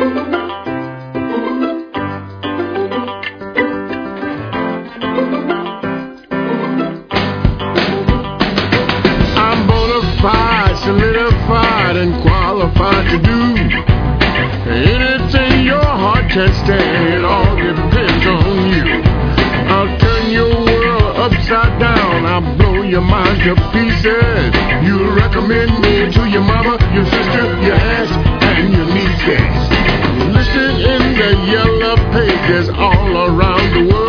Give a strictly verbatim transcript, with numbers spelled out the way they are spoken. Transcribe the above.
I'm bona fide, solidified, and qualified to do anything your heart can stand. It all depends on you. I'll turn your world upside down. I'll blow your mind to pieces. You recommend me to your mother, your sister, your aunt, and your nieces. Listed in the yellow pages all around the world.